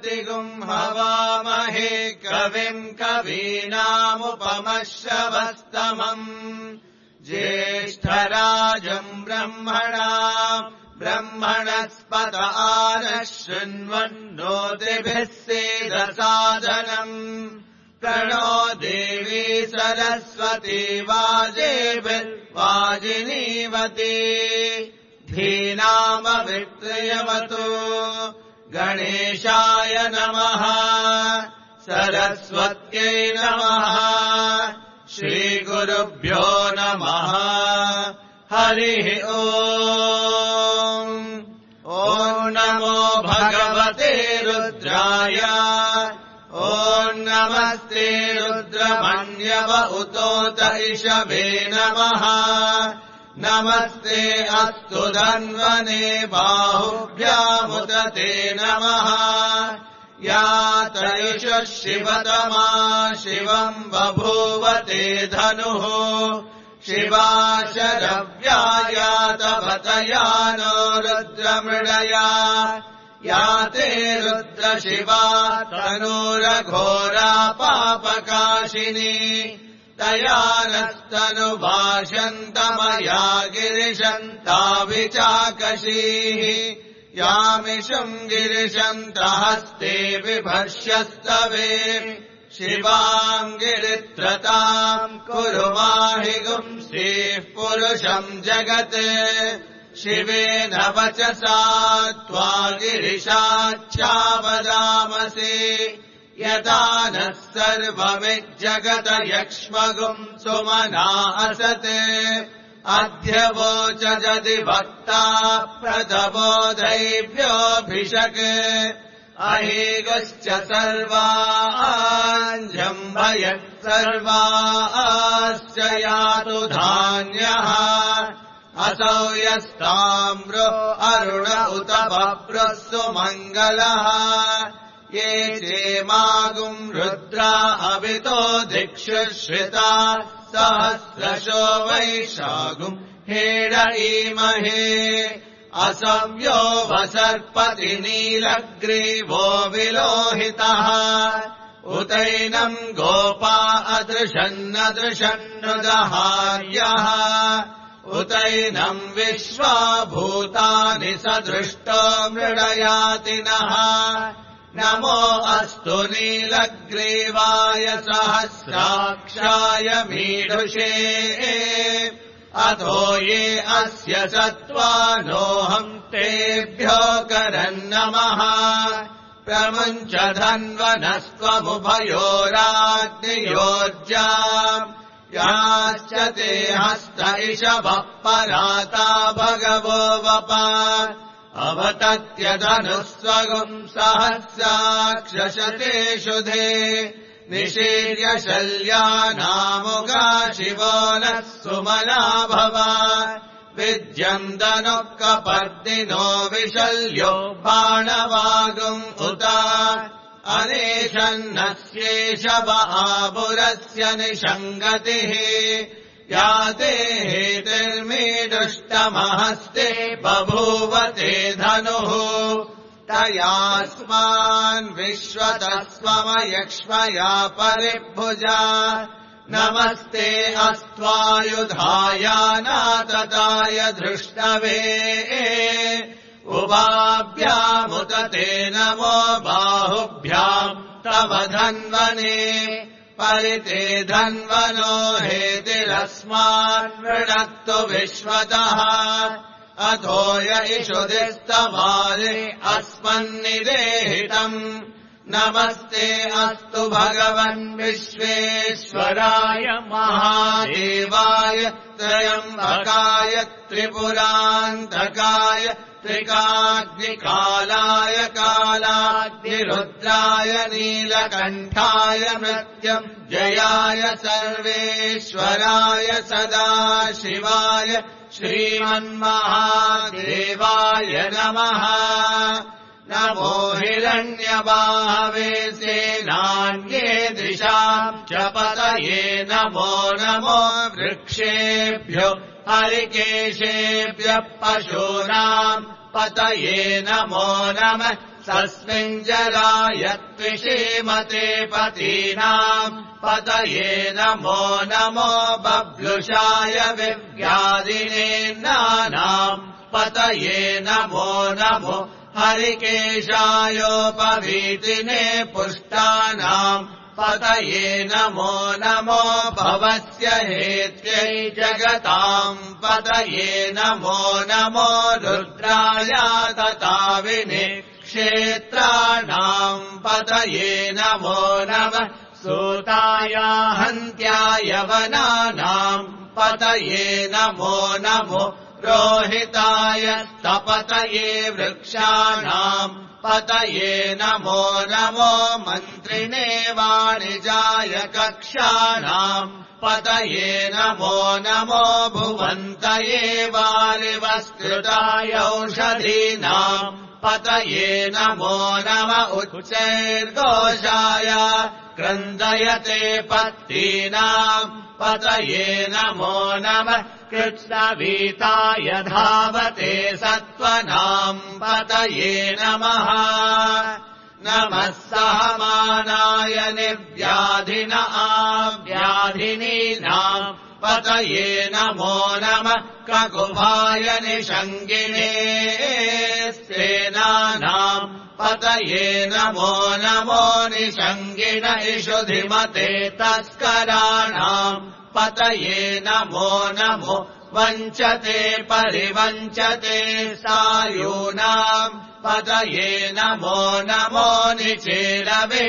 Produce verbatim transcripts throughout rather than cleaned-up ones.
ज्योतिगुम् हवामहे कविम् कवीनामुपमश्रवस्तमम् ज्येष्ठराजम् ब्रह्मणा ब्रह्मणस्पत आनः शृण्वन्नोतिभिः सीदसादनम् प्रणो देवी सरस्वती वाजेभिर्वाजिनीवती धीनामविक्रियवतु गणेशाय नमः सरस्वत्यै नमः श्रीगुरुभ्यो नमः हरिः ओम् ॐ नमो भगवते रुद्राय ॐ नमस्ते रुद्रमन्यव उतोत इषवे नमः नमस्ते अस्तु धन्वने बाहुभ्यामुत ते नमः या त्रयिषु शिवतमा शिवम् बभूव ते धनुः शिवा शरव्यायातवतया नो रुद्रमृडया या ते रुद्रशिवा तनूरघोरा पापकाशिनी तया नस्तनुभाषन्तमया गिरिशन्ता विचाकशीः यामिषुम् गिरिशन्तहस्ते बिभर्ष्यस्तवे शिवाम् गिरित्रताम् कुरु माहि गुंसीः पुरुषम् जगत् शिवेन वचसा त्वा गिरिशाच्छावदामसि यदा नः सर्वमिज्जगत यक्ष्मगुम् सुमना असत् अद्य वोच जदि भक्ता प्रदबोधैभ्योऽभिषक् अहेगश्च सर्वाञ्जम्भयः सर्वाश्च यातु धान्यः असौ यस्ताम्रो अरुण उत बभ्रः सुमङ्गलः ये चेमागुम् रुद्रा अवितो दिक्षु श्रिता सहस्रशो वैशागुम् हेडईमहे असव्यो वसर्पति नीलग्रीवो विलोहितः उतैनम् गोपा अदृशन्नदृशन्नुदहार्यः उतैनम् विश्वा भूतानि सदृष्टो मृडयातिनः नमो अस्तु नीलग्रीवाय सहस्राक्षाय मीढुषे अथो ये अस्य सत्त्वानोऽहम् तेभ्यो करन्नमः प्रमुञ्च धन्वनस्त्वमुभयोराग्नियोज्जा याश्च ते हस्त इषवः पराता भगवो वपा अवतत्यधनुस्वगुम् सहस्राक्षशते शुधे निशीर्य शल्यानामुगा शिवो नः सुमना भवा विद्यम् दनुः कपर्दिनो विशल्यो बाणवागुम् उत अनेशन्नस्येष वहापुरस्य निषङ्गतिः या ते हेतिर्मीदुष्टमहस्ते बभूव ते धनुः तयास्मान् विश्वतस्वमयक्ष्मया परिभुजा नमस्ते अस्त्वायुधायानातताय धृष्टवे उभाभ्यामुत ते नमो बाहुभ्याम् तव धन्वने परिते धन्वनो हेतिरस्मान् वृणक्तु विश्वतः अथो य इषुदिस्तवाले अस्मन्निदेहितम् नमस्ते अस्तु भगवन् विश्वेश्वराय महादेवाय त्रयम्बकाय त्रिपुरान्तकाय त्रिकाग्निकालाय कालाग्निरुद्राय नीलकण्ठाय मृत्युञ्जयाय सर्वेश्वराय सदाशिवाय श्रीमन्महादेवाय नमः नमो हिरण्यबाहवे सेनान्ये दिशाम् च पतये नमो नमो वृक्षेभ्यो हरिकेशेभ्यः पशूनाम् पतये नमो नमः तस्मिञ्जराय त्विषीमते पतीनाम् पतये नमो नमो बभ्लुषाय विव्याधिनेन्नानाम् पतये नमो नमो हरिकेशायोपवीतिने पुष्टानाम् पतये नमो नमो भवस्य हेत्यै जगताम् पतये नमो नमो रुद्राय तताविने क्षेत्राणाम् पतये नमो नमः सूताय हन्त्याय वनानाम् पतये नमो नमो रोहिताय स्तपतये वृक्षाणाम् पतये नमो नमो मन्त्रिणे वाणिजाय कक्षाणाम् पतये नमो नमो भुवन्तये वारिवस्कृताय औषधीनाम् पतये नमो नम उच्चैर्घोषाय क्रन्दयते पत्तीनाम् पतये नमो नमः कृत्स्नवीताय धावते सत्त्वनाम् पतये नमः नमः सहमानाय निर्व्याधिन आव्याधिनीनाम् पतये नमो नमः ककुभाय निषङ्गिणे सेनानाम् पतये नमो नमो निषङ्गिण इषुधिमते तस्कराणाम् पतये नमो नमो वञ्चते परिवञ्चते सायूनाम् पतये नमो नमो निचेरवे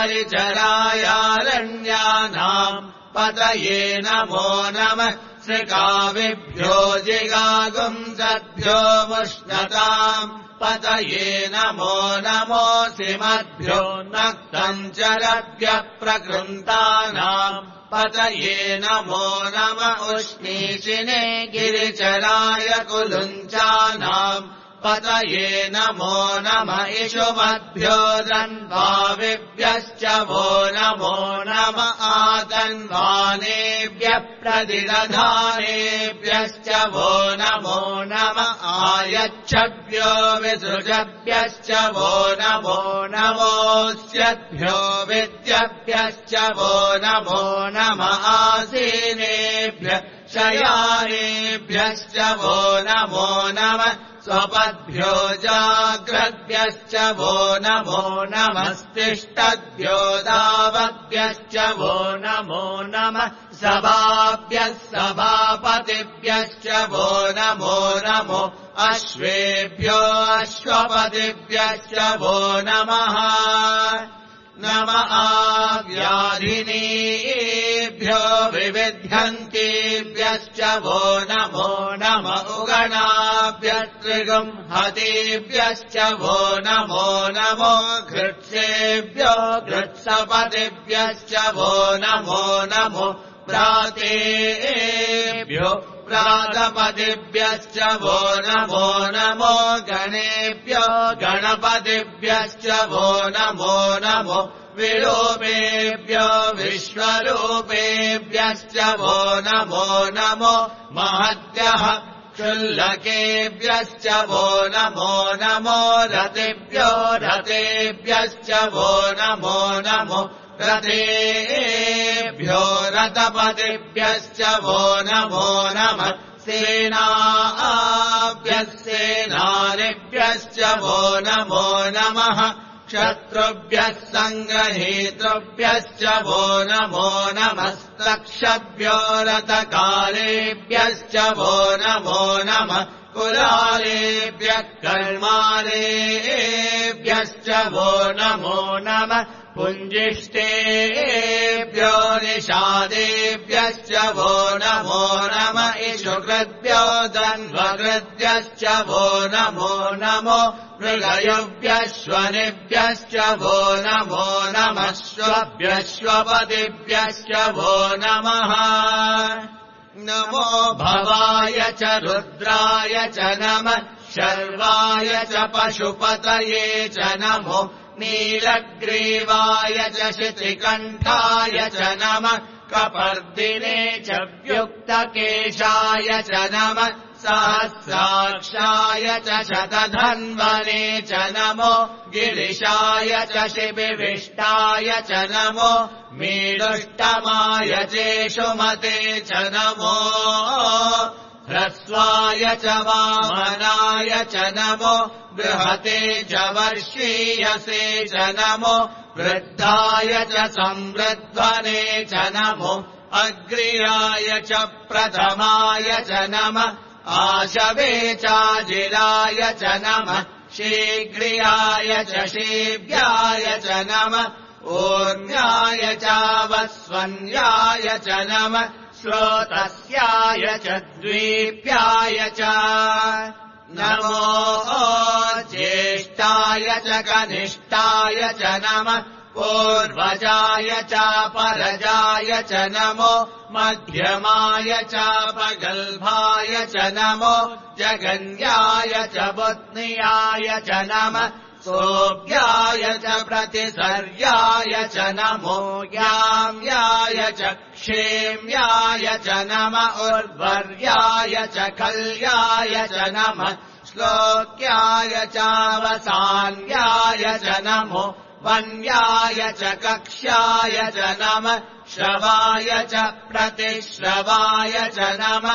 परिचरायारण्यानाम् पतये नमो नमः श्रिकाविभ्यो जिगागुंसद्भ्यो मुष्णताम् पतये नमो नमो सिमद्भ्यो नक्तञ्चरभ्यः प्रकृन्तानाम् पतये नमो नम उष्णीषिणे गिरिचराय कुलुञ्चानाम् पतये नमो नम इषुमद्भ्यो दन्वाविभ्यश्च वो नमो नम आदन्वानेभ्यः प्रतिदधानेभ्यश्च वो नमो नम आयच्छभ्यो विसृजभ्यश्च वो नमो नमोऽस्यभ्यो विद्यभ्यश्च वो नमो नम आसीनेभ्यः शयानेभ्यश्च वो नमो नम स्वपद्भ्यो जाग्रद्भ्यश्च वो नमो नमस्तिष्ठद्भ्यो दावद्भ्यश्च वो नमो नमः सभाभ्यः सभापतिभ्यश्च वो नमो नमो अश्वेभ्यो अश्वपतिभ्यश्च वो नमः नम आव्याधिनीभ्यो विविध्यन्तीभ्यश्च वो नमो नम उगणाभ्यस्त्रिगुंहतीभ्यश्च वो नमो नमो घृत्सेभ्यो घृत्सपतिभ्यश्च वो नमो नमो प्रातेभ्यो प्रातपतिभ्यश्च वो नमो नमो गणेभ्यो गणपतिभ्यश्च वो नमो नमो विरूपेभ्यो विश्वरूपेभ्यश्च वो नमो नमो महद्भ्यः क्षुल्लकेभ्यश्च वो नमो नमो रतेभ्यो रतेभ्यश्च वो नमो नमो रथेभ्यो रथपतिभ्यश्च वो नमो नमः सेनाभ्यः सेनानिभ्यश्च वो नमो नमः क्षत्रुभ्यः सङ्ग्रहेतृभ्यश्च वो नमो नमस्तक्षभ्यो रथकालेभ्यश्च वो नमो नमः कुलालेभ्यः कर्मालेभ्यश्च वो नमो नमः पुञ्जिष्टेभ्यो निषादेभ्यश्च वो नमो नम इषुकृद्भ्यो दन्वकृद्भ्यश्च वो नमो नमो मृगयुभ्यश्वनिभ्यश्च वो नमो नमश्वभ्यश्वपतिभ्यश्च वो नमः नमो भवाय च रुद्राय च नमः शर्वाय च पशुपतये च नमो नीलग्रीवाय च शितिकण्ठाय च नमः कपर्दिने च व्युक्तकेशाय च नमः सहस्राक्षाय च शतधन्वने च नमो गिरिशाय च शिबिविष्टाय च नमो मीडुष्टमाय चेषुमते च नमो ह्रस्वाय च वामनाय च नमो बृहते च वर्षीयसे च नमो वृद्धाय च संवृध्वने च नमो अग्र्याय च प्रथमाय च नमः आशवे चाजिलाय च नमः शीघ्रियाय च शीव्याय च नमः ऊर्ध्याय चावस्वन्याय च नमः श्रोतस्याय च द्वीप्याय च नमो ज्येष्ठाय च कनिष्ठाय च नमः पूर्वजाय चापरजाय च नमो मध्यमाय चापगल्भाय च नमो जगन्याय च बुध्नियाय च नमः सोऽभ्याय च प्रतिसर्याय च नमो याम्याय च क्षेम्याय च नमः उर्वर्याय च कल्याय च नमः श्लोक्याय चावसान्याय च नमो वन्याय च कक्ष्याय च नमः श्रवाय च प्रतिश्रवाय च नमः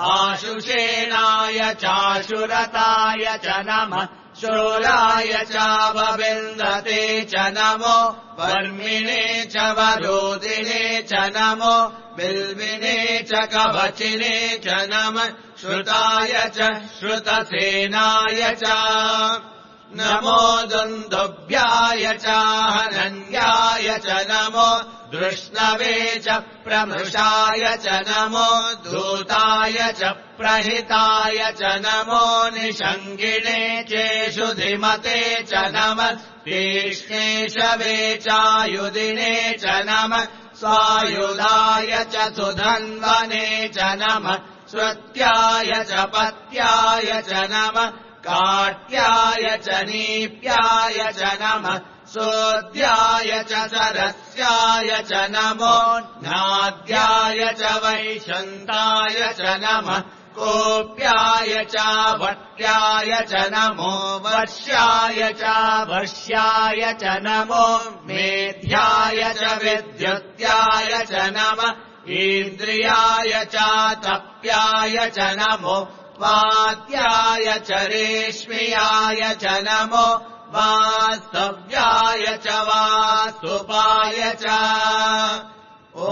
आशुषेणाय चाशुरताय च नमः शूलाय चावविन्दते च नमो वर्मिणे च वरोदिने च नमो बिल्विने च कवचिने च नमः श्रुताय च श्रुतसेनाय च नमो दुन्दुभ्याय च हनन्याय च नमो दृष्णवे च प्रमृषाय च नमो दूताय च प्रहिताय च नमो निषङ्गिणे चेषुधिमते च नमः तीक्ष्णेशवे चायुधिने च नमः स्वायुधाय च सुधन्वने च नमः श्रुत्याय च पत्याय च नमः काट्याय च नीप्याय च नमः सोऽध्याय च सरस्याय च नमो नाद्याय च वैशन्ताय च नमः कोप्याय च वट्याय च नमो वर्ष्याय च वर्ष्याय च नमो मेध्याय च विद्युत्याय च नमः इन्द्रियाय च तप्याय च नमो वात्याय च रेश्म्याय च नमो वास्तव्याय च वास्तुपाय च ॐ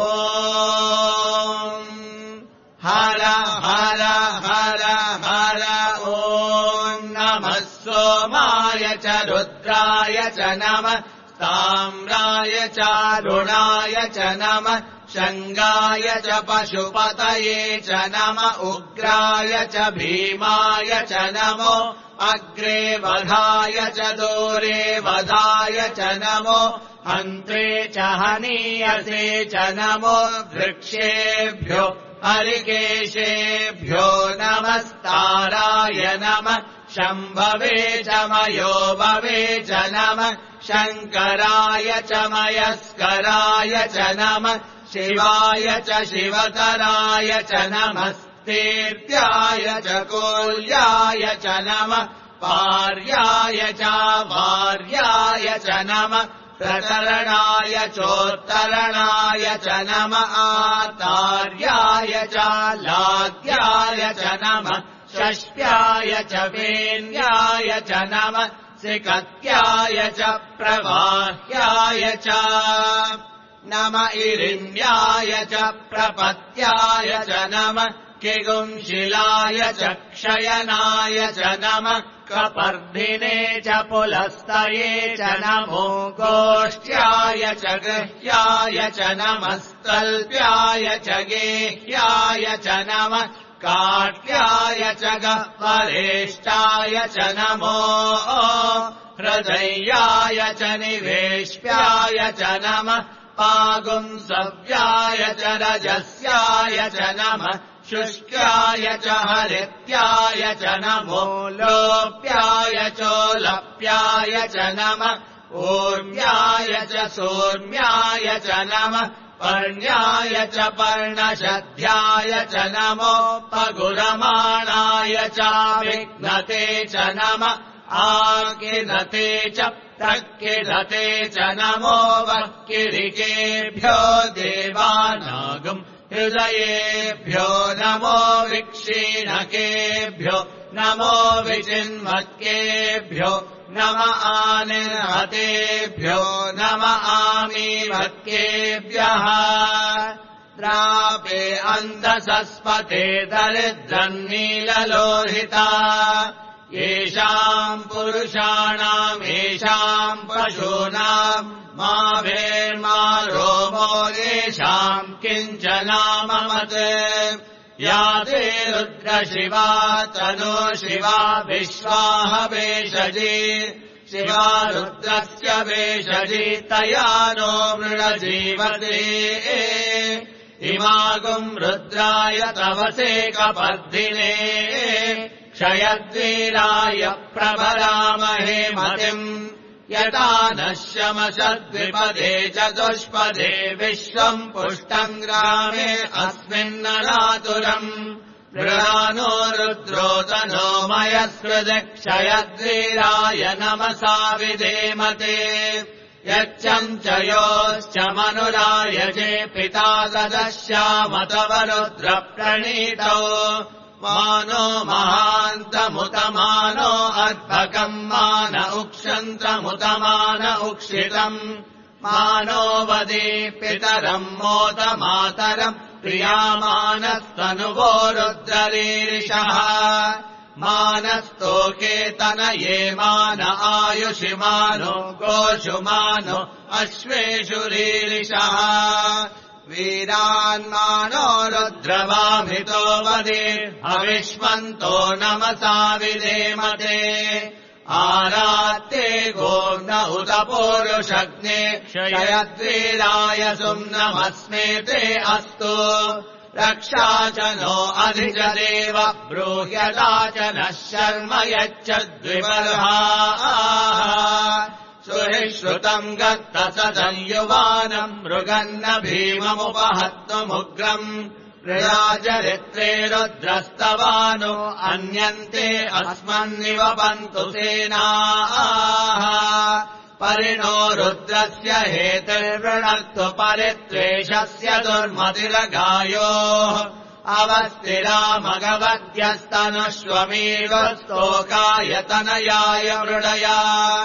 हर हर हर हर ॐ नमः सोमाय च रुद्राय च नमः ताम्राय च रुणाय च नमः शङ्गाय च पशुपतये च नमः उग्राय च भीमाय च नमो अग्रे वधाय च दूरे वधाय च नमो हन्त्रे च हनीयसे च नमो वृक्षेभ्यो हरिकेशेभ्यो नमस्ताराय नमः शम्भवे च मयोभवे च नमः शङ्कराय च मयस्कराय च नमः शिवाय च शिवतराय च नमः तीर्थ्याय च कोल्याय च नमः पार्याय च वार्याय च नमः प्रतरणाय चोत्तरणाय च नमः आतार्याय च लाद्याय च नमः षष्ट्याय च वेन्याय च नमः सिकत्याय च प्रवाह्याय च नम इरिण्याय च प्रपत्याय च नमः किगुंशिलाय च क्षयनाय च नमः कपर्धिने च पुलस्तये च नमो गोष्ठ्याय च गृह्याय च नमः स्तल्प्याय च गेह्याय च नमः काट्याय च गह्वरेष्टाय च नमो हृदयाय च निवेश्याय च नमः पागुंसव्याय च रजस्याय च नमः शुष्क्याय च हरित्याय च नमो लोप्याय चोलप्याय च नमः ऊर्म्याय च सोर्म्याय च नमः पर्ण्याय च पर्णशध्याय च नमोपगुरमाणाय चाविघ्नते च नम आकिलते च प्रकिलते च नमो वक्किरिकेभ्यो देवानागम् हृदयेभ्यो नमो विक्षीणकेभ्यो नमो विचिन्वक्केभ्यो नम आनिर्हतेभ्यो नम आमीवक्केभ्यः द्रापे अन्धसस्पते दरिद्रन्नीललोहिता येषाम् पुरुषाणाम् येषाम् पशूनाम् मा भेर्मा रोमो येषाम् किञ्चनाममत् या ते रुद्रशिवा तनो शिवा विश्वाह वेषजी शिवा रुद्रस्य वेषजी तया नो मृळजीवते इमागुम् रुद्राय तवसे कपर्दिने क्षयद्वीराय प्रभरामहे मतिम् यथा नः शमशद्विपदे चतुष्पदे विश्वम् पुष्टम् ग्रामे अस्मिन्ननातुरम् मृळानो रुद्रोतनो मयस्कृति क्षयद्वीराय नमसा विधेमते यच्चम् च योश्च मनुराय चे पिता ददश्यामतव रुद्रप्रणीतौ मानो महान्तमुतमानो अद्भकम् मान उक्षन्तमुतमान उक्षितम् मानो वदे पितरम् मोदमातरम् प्रियामानस्तनुवो रुद्ररीरिषः मानस्तोकेतनये मान आयुषि मानो गोषु मानो अश्वेषु रीरिषः वीरान्मानो रुद्रवामितो वदे अविष्मन्तो नमसा विधेमते आरात्ते गोम्न उत पूरुषग्ने क्षयद्वीराय सुम्नमस्मे ते अस्तु रक्षा च नो अधिज देव ब्रूह्यता च नः शर्म यच्छद्विबर्हा सुहिश्रुतम् गत्तसदम् युवानम् मृगन्न भीममुपहत्तुमुग्रम् प्रयाचरित्रे रुद्रस्तवानो अन्यन्ते अस्मन्निवपन्तु सेनाः परिणो रुद्रस्य हेतिर्वृणक्तु परित्वेषस्य दुर्मतिरगायोः अवस्थिरामगवद्यस्तनुष्वमेव स्तोकायतनयाय मृडया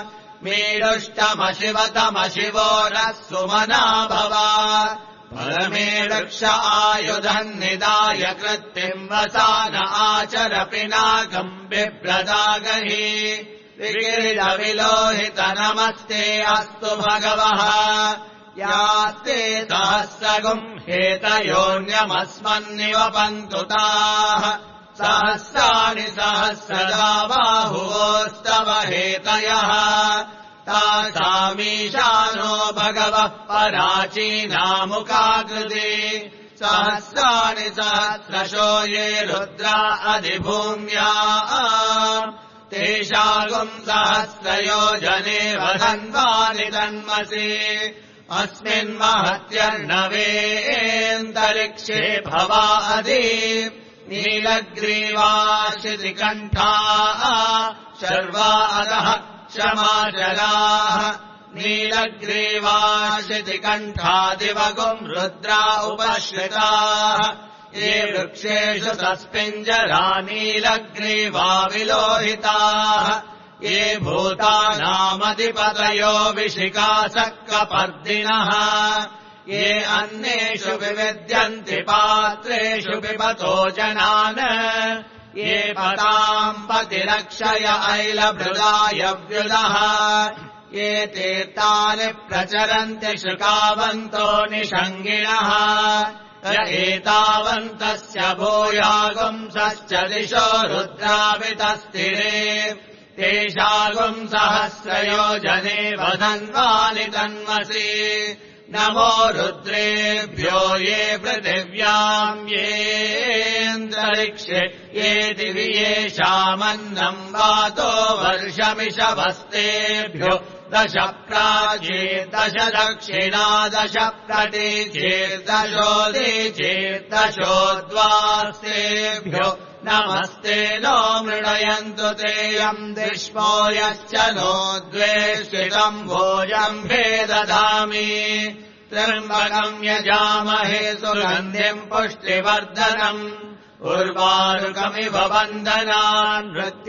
मेरुष्टमशिवतमशिवो नः सुमना भवा परमे रक्ष आयुधम् निदाय कृत्तिम् वसान आचर पिनाकम् बिभ्रदागहि विकिरीटविलोहित नमस्ते अस्तु भगवः यास्ते सहस्रगुम् हेतयोऽन्यमस्मन्निवपन्तु ताः सहस्राणि सहस्रदा बाहुवोस्तव हेतयः तासामीशानो भगवः पराचीनामुखाकृति सहस्राणि सहस्रशो ये रुद्रा अधिभूम्या तेषागुम् सहस्रयोजने वधन्वानि तन्मसि अस्मिन्महत्यर्णवेऽन्तरिक्षे भवा अधि नीलग्रीवाशितिकण्ठाः शर्वा अधः क्षमाचलाः नीलग्रीवाशितिकण्ठादिवगुम् रुद्रा उपश्रिताः ये वृक्षेषु सस्पिञ्जरा नीलग्रीवा विलोहिताः ये भूतानामधिपतयो विशिखासक्कपर्दिनः ये अन्नेषु विविद्यन्ति पात्रेषु पिबतो जनान् ये पताम् पतिरक्षय ऐलभृदाय व्युदः ये तीर्थानि प्रचरन्ति शुकावन्तो निषङ्गिणः एतावन्तस्य भूयागुंसश्च दिशो रुद्रावितस्थिरे तेषागुम् सहस्रयोजने वधन्वानि तन्मसि नमो रुद्रेभ्यो ये पृथिव्याम् येऽन्तरिक्षे ये दिवि येषामन्नम् वातो वर्षमिषवस्तेभ्यो दश प्राचीर्दश दक्षिणा दश प्रतीचीर्दशोदीचीर्दशोद्वास्तेभ्यो नमस्ते नो मृणयन्तु तेऽयम् दिष्मो यश्च नो द्वेष्टितम् भोजम् भेदधामि त्र्यम्बकम् यजामहे सुगन्धिम् पुष्टिवर्धनम् उर्वारुकमिव वन्दनान्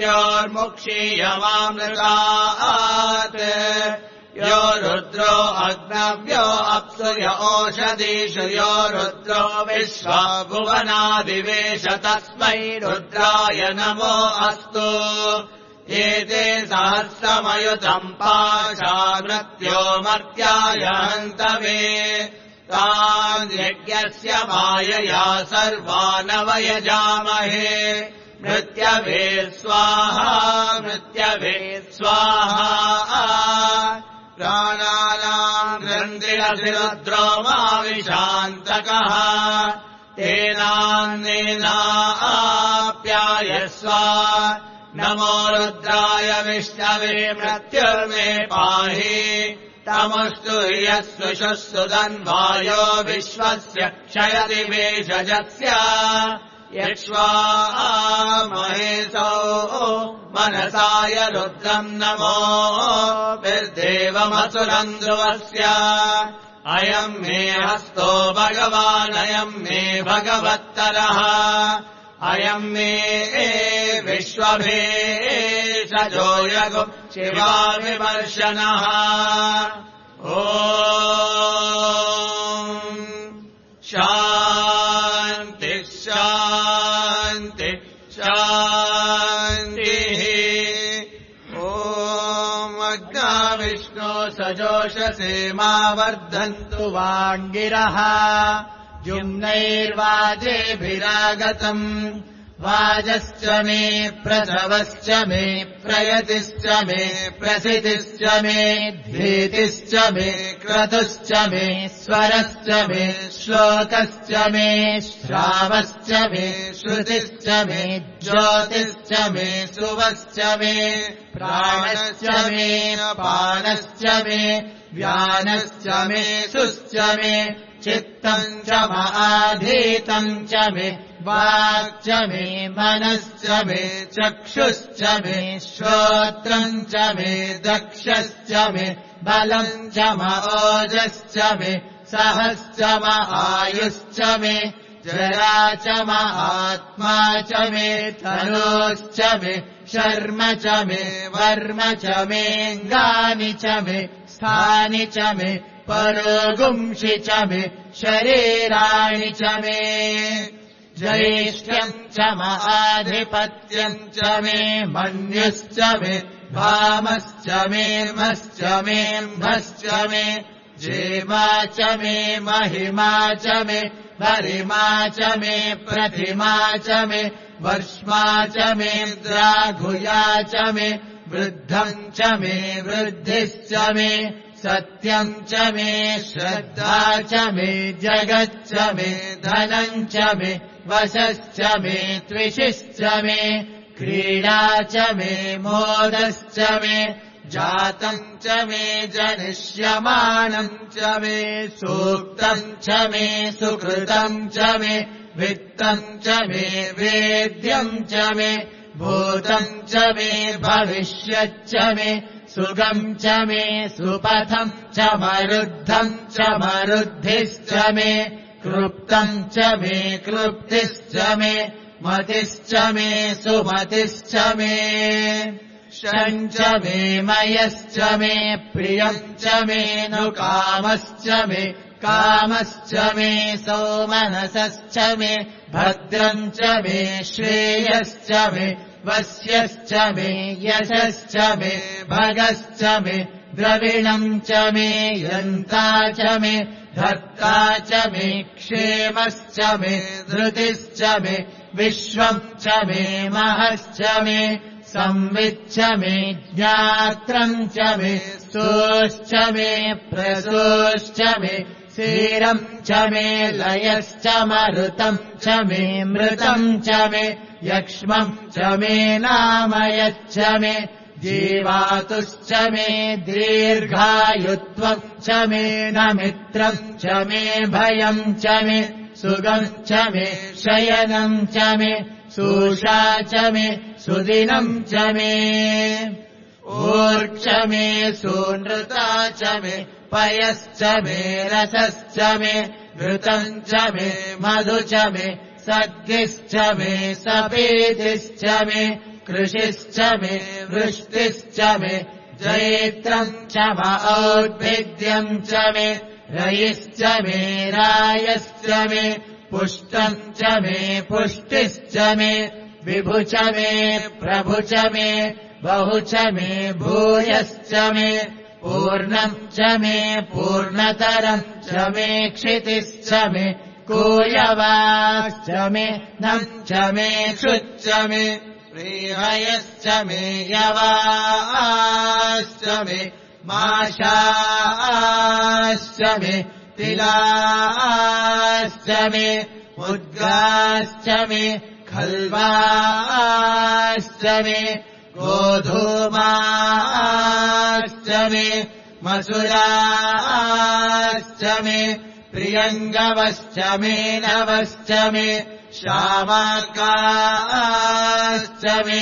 मृत्योर्मुक्षीयमामृतात् यो रुद्रो अग्नव्यो अप्सु य ओषधीषु यो रुद्रो विश्वा भुवनादिवेश तस्मै रुद्राय नमो अस्तु एते सहस्रमयुतम् पाशा मृत्यो मर्त्याय हन्तवे तान् यज्ञस्य मायया सर्वानवयजामहे मृत्यवे स्वाहा मृत्यवे स्वाहा प्राणानाम् ग्रन्थिरधिरुद्रोमाविशान्तकः तेनान्नेनाप्यायस्व नमो रुद्राय विष्णवे मृत्युर्मे पाहि तमस्तु यस्विषुः सुदन्वायो विश्वस्य क्षयति वेषजस्य यक्ष्वा महेशो मनसाय रुद्रम् नमो विर्देवमसुरम् ध्रुवस्य अयम् मे हस्तो भगवानयम् मे भगवत्तरः अयम् मे विश्वभेषजो यगुः शिवाविमर्शनः ॐ शान्ति शान्ति शान्तिः ॐ अग्ना विष्णो सजोषसे मा वर्धन्तु वाङ्गिरः जुम्नैर्वाजेभिरागतम् वाजश्च मे प्रसवश्च मे प्रयतिश्च मे प्रसितिश्च मे धीतिश्च मे क्रतुश्च मे स्वरश्च मे श्लोकश्च मे श्रावश्च मे श्रुतिश्च मे ज्योतिश्च मे सुवश्च मे प्राणश्च मे पानश्च मे व्यानश्च मे सुश्च मे चित्तम् च माधीतम् च मे वाक् च मे मनश्च मे चक्षुश्च मे श्रोत्रम् च मे दक्षश्च मे बलम् च ओजश्च मे सहश्च आयुश्च मे जरा च आत्मा च मे तनोश्च मे शर्म च मे वर्म च मेऽङ्गानि च मे स्थानि च मे परोगुंषि च मे शरीराणि च मे ज्येष्ठ्यम् च महाधिपत्यम् च मे मन्युश्च मे भामश्च मे मश्च मे म्भश्च मे जेमा च मे महिमा च मे वरिमा च मे प्रतिमा च मे वर्ष्मा च मे द्राघुया च मे वृद्धम् च मे वृद्धिश्च मे सत्यम् च मे श्रद्धा च मे जगच्च मे धनम् च मे वशश्च मे त्विषिश्च मे क्रीडा च मे मोदश्च मे जातम् च मे जनिष्यमाणम् च मे सूक्तम् च मे सुकृतम् च मे वित्तम् च मे वेद्यम् च मे भूतम् च मे भविष्यच्च मे सुगम् च मे सुपथम् च मरुद्धम् च मरुद्धिश्च मे क्लृप्तम् च मे क्लृप्तिश्च मे मतिश्च मे सुमतिश्च मे शम् च मे मयश्च मे प्रियम् च मे नुकामश्च मे कामश्च मे सौमनसश्च मे भद्रम् च मे श्रेयश्च मे वस्यश्च मे यशश्च मे भगश्च मे द्रविणम् च मे यन्ता च मे धर्ता च मे क्षेमश्च मे धृतिश्च मे विश्वम् च मे महश्च मे संविच्च मे ज्ञात्रम् च मे सोश्च मे प्रसोश्च मे क्षीरम् च मे लयश्च मरुतम् च मे मृतम् च मे यक्ष्मम् च मे नामयच्च मे जीवातुश्च मे दीर्घायुत्वम् च मे न मित्रम् च मे भयम् च मे सुगम् च मे शयनम् च मे सूषा च मे सुदिनम् च मे ऊर्क्ष मे सूनृता च मे पयश्च मे रसश्च मे घृतम् च मे मधु च मे सद्गिश्च मे सपीतिश्च मे कृषिश्च मे वृष्टिश्च मे जैत्रम् च औद्भिद्यम् च मे रयिश्च मे रायश्च मे पुष्टम् च मे पुष्टिश्च मे विभु च मे प्रभु च मे बहु च मे भूयश्च मे पूर्णम् च मे पूर्णतरम् च मे क्षितिश्च मे कूयवाश्च मे नम् च मे क्षुच्च मे प्रीहयश्च मे यवाश्च मे माशाश्च मे तिलाश्च मे मुद्गाश्च मे खल्वाश्च मे गोधूमाश्च मे मसुराश्च मे प्रियङ्गवश्च मे नवश्च मे श्यामाकाश्च मे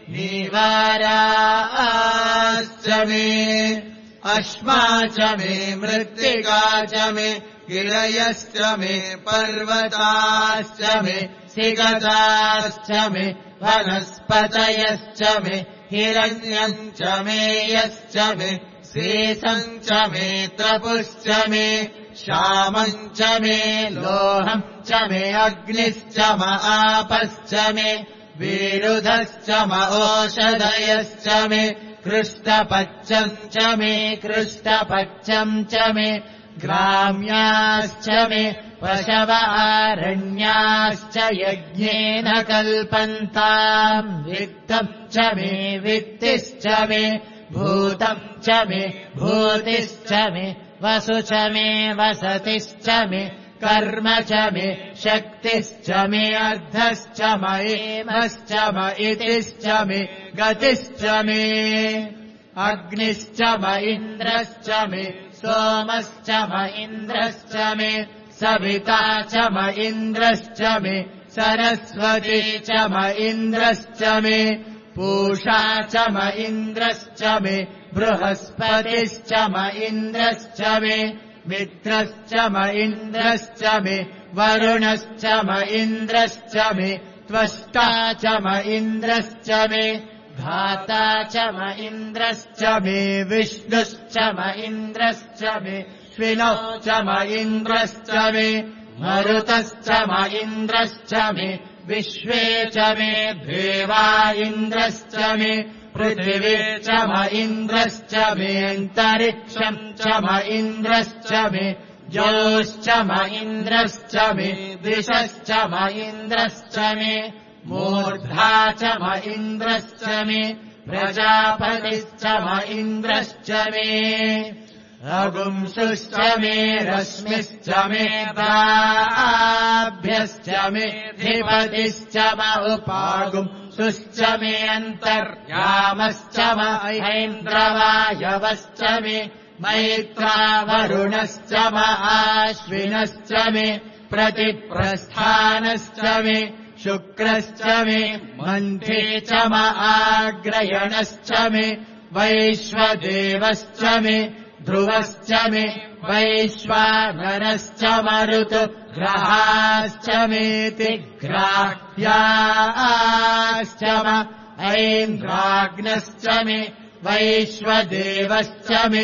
नीवाराश्च मे अश्मा च मे मृत्तिका च मे गिरयश्च मे पर्वताश्च मे सिगताश्च मे वनस्पतयश्च मे हिरण्यम् च मे यश्च मे शेषम् च मे त्रपुश्च मे श्यामम् च मे लोहम् च मे अग्निश्च म आपश्च मे विरुधश्च म ओषधयश्च मे कृष्णपच्चम् च मे कृष्णपच्चम् च मे ग्राम्याश्च मे पशव आरण्याश्च यज्ञेन कल्पन्ताम् वित्तम् च मे वित्तिश्च मे भूतम् च मे भूतिश्च मे वसु च मे वसतिश्च मे कर्म च मे शक्तिश्च मे अर्धश्च म एमश्च म इतिश्च मे गतिश्च मे अग्निश्च म इन्द्रश्च मे सोमश्च म इन्द्रश्च मे सविता च म इन्द्रश्च मे सरस्वती च म इन्द्रश्च मे पूषा च म इन्द्रश्च मे बृहस्पतिश्च म इन्द्रश्च मे मित्रश्च म इन्द्रश्च मे वरुणश्च म इन्द्रश्च मे त्वष्टा च म इन्द्रश्च मे धाता च म इन्द्रश्च मे विष्णुश्च म इन्द्रश्च मे श्विनौ च म इन्द्रश्च मे मरुतश्च म इन्द्रश्च मे विश्वे च मे देवा इन्द्रश्च मे पृथिवी च म इन्द्रश्च मे अन्तरिक्षम् च म इन्द्रश्च मे ज्योश्च म इन्द्रश्च मे दिशश्च म इन्द्रश्च मे मूर्धा च म इन्द्रश्च मे प्रजापतिश्च म इन्द्रश्च मे अगुंसुश्च मे रश्मिश्च मे दाभ्यश्च मे धिपतिश्च म उपागुंसुश्च मे अन्तर्यामश्च म ऐन्द्रवायवश्च मे मैत्रावरुणश्च म आश्विनश्च मे प्रतिप्रस्थानश्च मे शुक्रश्च मे मन्थे च म आग्रयणश्च मे वैश्वदेवश्च मे ध्रुवश्च मे वैश्वानरश्च मरुतु ग्रहाश्च मेति ग्राह्याश्च म ऐन्द्राग्नश्च मे वैश्वदेवश्च मे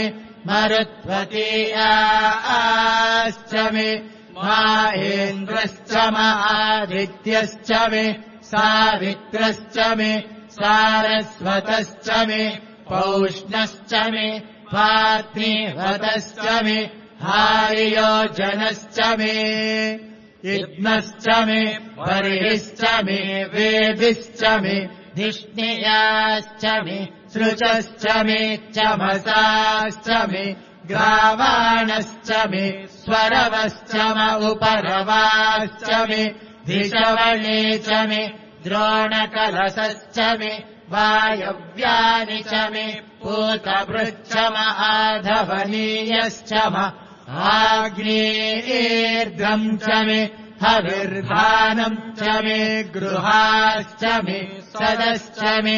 मरुत्वतीयाश्च मे माहेन्द्रश्च म आदित्यश्च मे सावित्रश्च मे सारस्वतश्च मे पौष्णश्च मे पार्थिवतश्च मे हारियोजनश्च मे इद्मश्च मे बर्हिश्च मे वेदिश्च मे धिष्णियाश्च मे सृचश्च मे चमसाश्च मे ग्रावाणश्च मे स्वरवश्च म उपरवाश्च मे धिषवणे च मे द्रोणकलशश्च मे वायव्यानि च मे पूतपृच्छम आधवनीयश्च म आग्नेर्द्रम् च मे हविर्धानम् च मे गृहाश्च मे सदश्च मे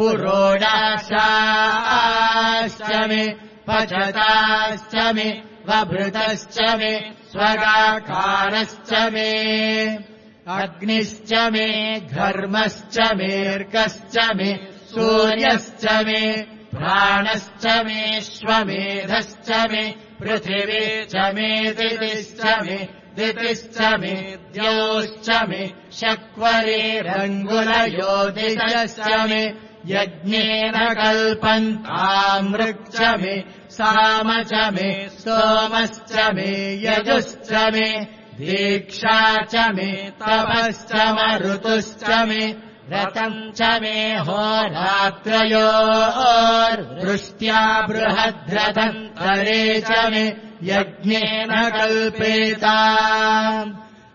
पुरोडाशाश्च मे पचताश्च मे वभृतश्च मे स्वगाकारश्च मे अग्निश्च मे घर्मश्च मेऽर्कश्च मे सूर्यश्च मे प्राणश्च मे श्वमेधश्च मे पृथिवी च मे दितिश्च मे दितिश्च मे द्यौश्च मे शक्वरेरङ्गुलयोदितश्च मे यज्ञेन कल्पन्तामृक् च मे साम च मे सोमश्च मे यजुश्च मे दीक्षा च मे तपश्च मरुतुश्च मे व्रतम् च मे होरात्रयोर्वृष्ट्या बृहद्रथन्तरे च मे यज्ञेन कल्पेताम्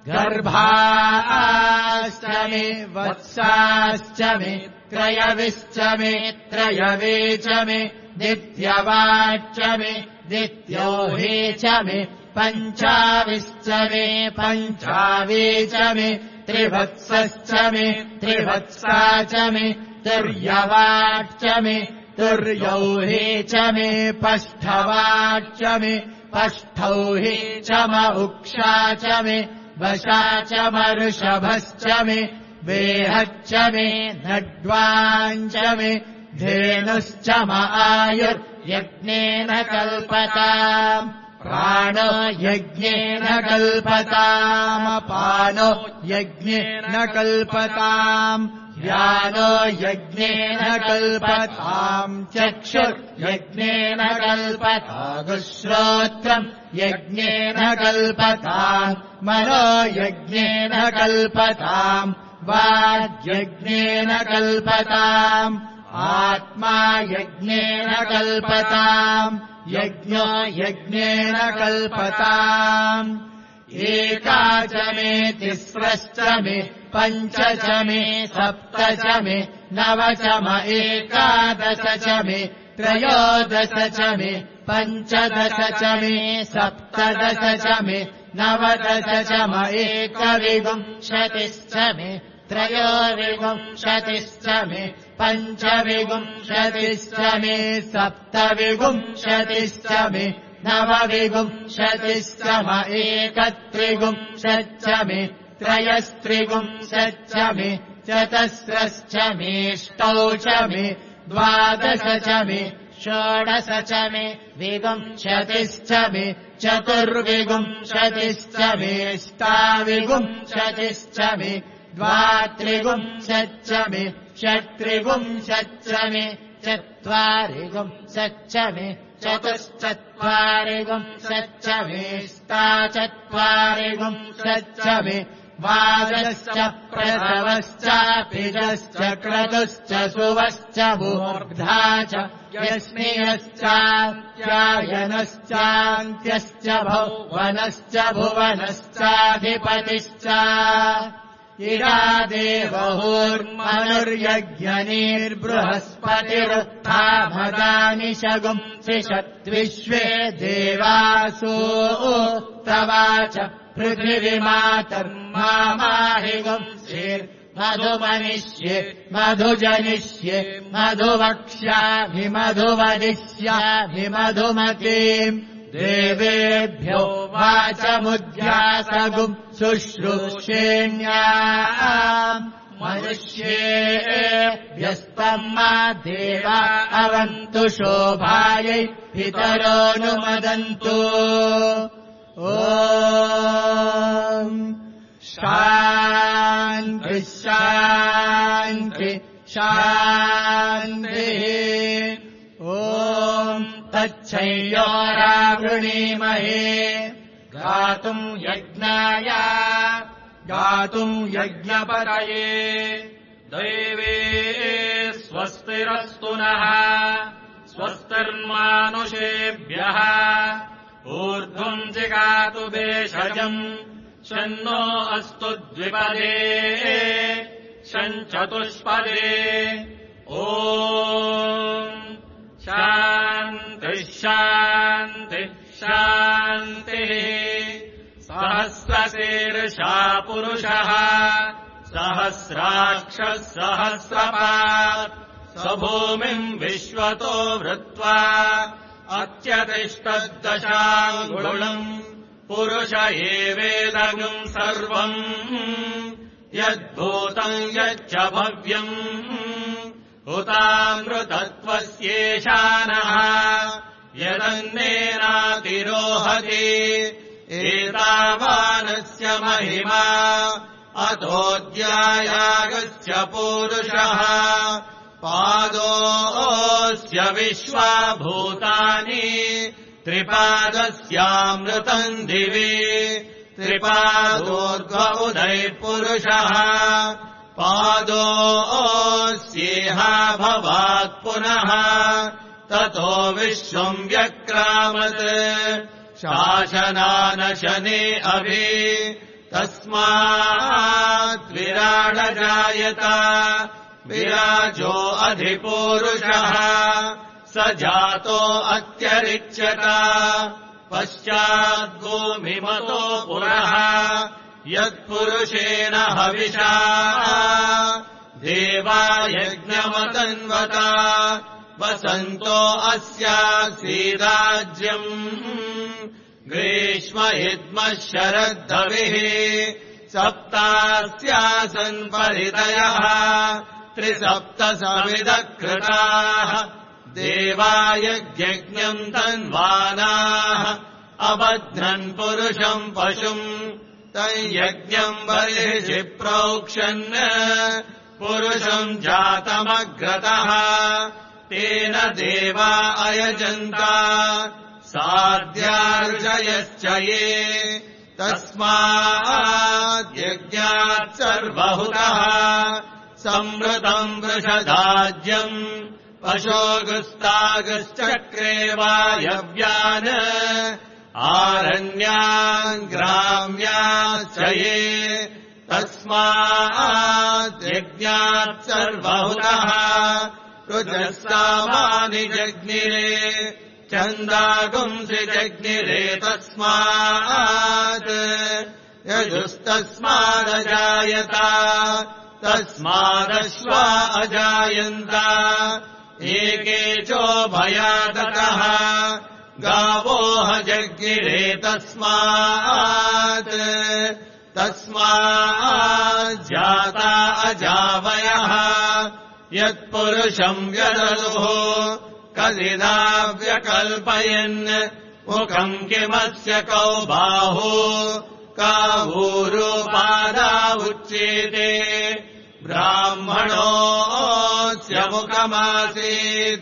गर्भाश्च मे वत्साश्च मे त्रयविश्च मे त्रयवे च मे दित्यवाच्च मे दित्योहे च मे पञ्चाविश्च मे पञ्चावे च मे त्रिवत्सश्च मे त्रिवत्सा च मे तुर्यवाच्च मे तुर्यौहे च मे पष्ठवाच्च मे पष्ठौहे च म उक्षा च मे वशा च मऋषभश्च मे वेहच्च मे नड्वाञ्च मे धेनुश्च म आयुर्यज्ञेन कल्पताम् प्राणो यज्ञेन कल्पतामपानो यज्ञेन कल्पताम् ज्ञानो यज्ञेन कल्पताम् चक्षुर्यज्ञेन कल्पतागुश्रोत्रम् यज्ञेन कल्पताम् मनो यज्ञेन कल्पताम् वाग्यज्ञेन कल्पताम् आत्मा यज्ञेन कल्पताम् यज्ञो यज्ञेन कल्पताम् एका च मे तिस्रश्च मे पञ्च च मे सप्त च मे नव च म एकादश च मे त्रयोदश च मे पञ्चदश च मे सप्तदश च मे नवदश च म एकविंशतिश्च मे त्रयोविंशतिश्च मे पञ्चविंशतिश्च मे सप्तविंशतिश्च मे नवविंशतिश्च म एकत्रिंशच्च मे त्रयस्त्रिंशच्च मे चतस्रश्च मेष्टौ च मे द्वादश च मे षोडश च मे विंशतिश्च मे चतुर्विंशतिश्च मेष्टाविंशतिश्च मे द्वात्रिंशच्च मे षट्त्रिंशच्च मे चत्वारिंशच्च मे चतुश्चत्वारिंशच्च मेष्टाचत्वारिंशच्च मे वाजश्च प्रसवश्च पिजश्च क्रतुश्च सुवश्च मूर्धा च यस्मियश्चात्यायनश्चान्त्यश्च भुवनश्च भुवनश्चाधिपतिश्च इरा देवहोर्मनुर्यज्ञनीर्बृहस्पतिरुत्थामदानि शगुंसि षट्विश्वे देवासो तवाच पृथिवीमातर्मामाहिगुंसिर्मधुमनिष्ये मधुजनिष्ये मधुवक्ष्याभिमधुवदिष्याभि मधुमतीम् देवेभ्यो वाचमुद्यासगुम् शुश्रूषेण्याम् मनुष्येभ्यस्तम् मा देवा अवन्तु शोभायै पितरोऽनुमदन्तु ॐ शान्ति शान्ति शान्तिः ॐ तच्छयोरावृणीमहे गातुम् यज्ञाय गातुम् यज्ञपतये दैवे स्वस्तिरस्तु नः स्वस्तिर्मानुषेभ्यः ऊर्ध्वम् जिगातु भेषजम् शन्नो अस्तु द्विपदे शञ्चतुष्पदे ॐ शान्तिः शान्तिः शान्तिः सहस्रशीर्षा पुरुषः सहस्राक्षः सहस्रपात् स भूमिम् विश्वतो वृत्वा अत्यतिष्ठद्दशाङ्गुलम् पुरुष एवेदगम् सर्वम् यद्भूतम् यच्च भव्यम् हुतामृतत्वस्येषानः यदन्नेनातिरोहति एतावानस्य महिमा अतोऽध्यायागस्य पूरुषः पादोऽस्य विश्वाभूतानि त्रिपादस्यामृतम् दिवि त्रिपादोर्ध्व उदयः पुरुषः पादोऽस्येह भवात् पुनः ततो विश्वम् व्यक्रामत् शासनानशने अभि तस्मात् विराडजायत विराजो अधिपूरुषः स जातो अत्यरिच्यत पश्चाद्भूमिमतो पुरः यत्पुरुषेण हविषा देवा यज्ञमतन्वत वसन्तो अस्यासीदाज्यम् ग्रीष्म इद्मः शरद्धविः सप्तास्यासन् परितयः त्रिसप्तसमिदः कृताः देवा यज्ञम् तन्वानाः अबध्नन् पुरुषम् पशुम् तयज्ञम् बर्हिषि प्रोक्षन् पुरुषम् जातमग्रतः तेन देवा अयजन्त साध्यार्षयश्च ये तस्माद्यज्ञात् सर्वहुतः संवृतम् वृषदाज्यम् पशोगुस्तागश्चक्रे वायव्यान् आरण्यान् ग्राम्याश्च ये तस्माद्यज्ञात् सर्वहुतः रुजस्सामानि जग्निरे छन्दागुंसि जग्निरे तस्मात् यजुस्तस्मादजायत तस्मादश्वा अजायन्त एके चोभयादतः गावोह जग्निरे तस्मात् तस्माज्जाता अजावयः यत्पुरुषम् व्यददुः कलिना व्यकल्पयन् मुखम् किमस्य कौ बाहु कावूरूपादा उच्येते ब्राह्मणोऽस्य मुखमासीत्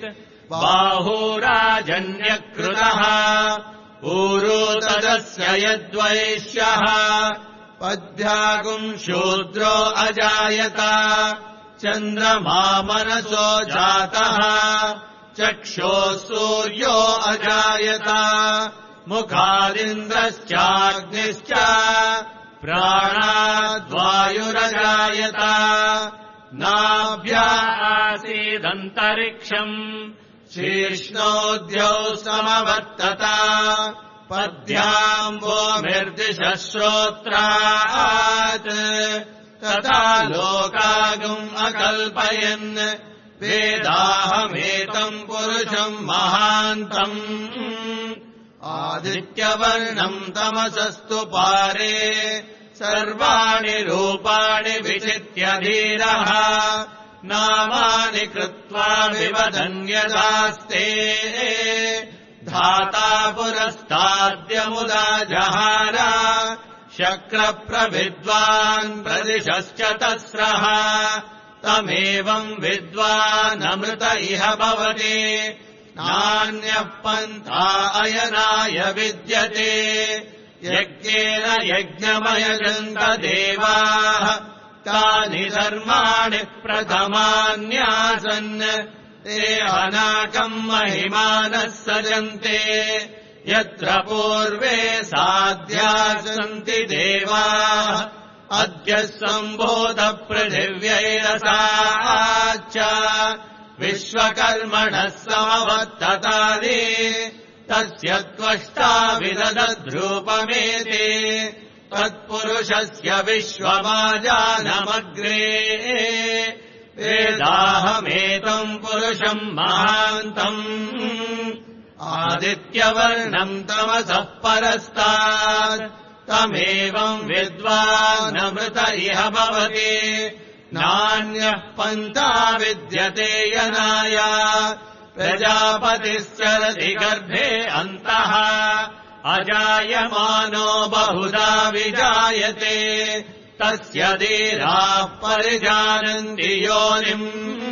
बाहुराजन्यकृतः ऊरू तदस्य यद्वैश्यः पद्भ्यागुम् शूद्रो अजायत चन्द्रमा मनसो जातः चक्षोः सूर्यो अजायत मुखादिन्द्रश्चाग्निश्च प्राणाद्वायुरजायत नाभ्या आसीदन्तरिक्षम् शीर्ष्णोद्यौ समवर्तत पद्भ्याम् भूमिर्दिशः श्रोत्रात् तथा लोकागुम् अकल्पयन् वेदाहमेतम् पुरुषम् महान्तम् आदित्यवर्णम् तमसस्तु पारे सर्वाणि रूपाणि विचित्य धीरः नामानि कृत्वा विवदन्यदास्ते धाता पुरस्ताद्यमुदा जहार शक्रप्रविद्वान् प्रदिशश्च तस्रः तमेवम् विद्वानमृत इह भवति नान्यः पन्था अयनाय विद्यते यज्ञेन यज्ञमयजन्त देवाः तानि धर्माणि प्रथमान्यासन् ते अनाकम् महिमानः सजन्ते यत्र पूर्वे साध्या सन्ति देवाः अद्य सम्भूतपृथिव्यैरसाच्च विश्वकर्मणः समवर्ततादि तस्य त्वष्टा विदधद्रूपमेति तत्पुरुषस्य विश्वमाजानमग्रे वेदाहमेतम् पुरुषम् महान्तम् आदित्यवर्णम् तमसः परस्तात् तमेवम् विद्वानमृत इह भवति नान्यः पन्था विद्यते यनाय प्रजापतिश्चरति गर्भे अन्तः अजायमानो बहुधा विजायते तस्य धीराः परिजानन्ति योनिम्